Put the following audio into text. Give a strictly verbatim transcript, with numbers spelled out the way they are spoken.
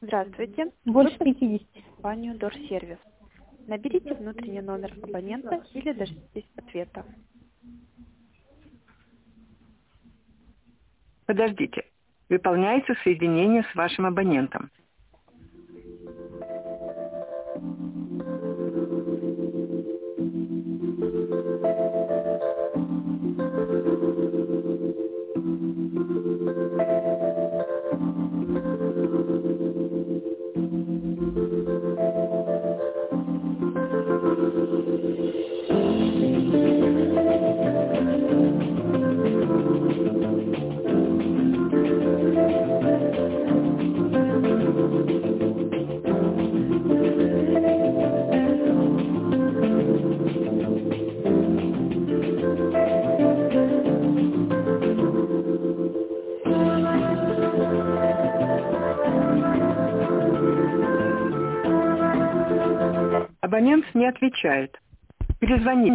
Здравствуйте. Больше Вы пятидесяти. компанию Дорсервис. Наберите внутренний номер абонента или дождитесь ответа. Подождите. Выполняется соединение с вашим абонентом. Абонент не отвечает. Перезвоните.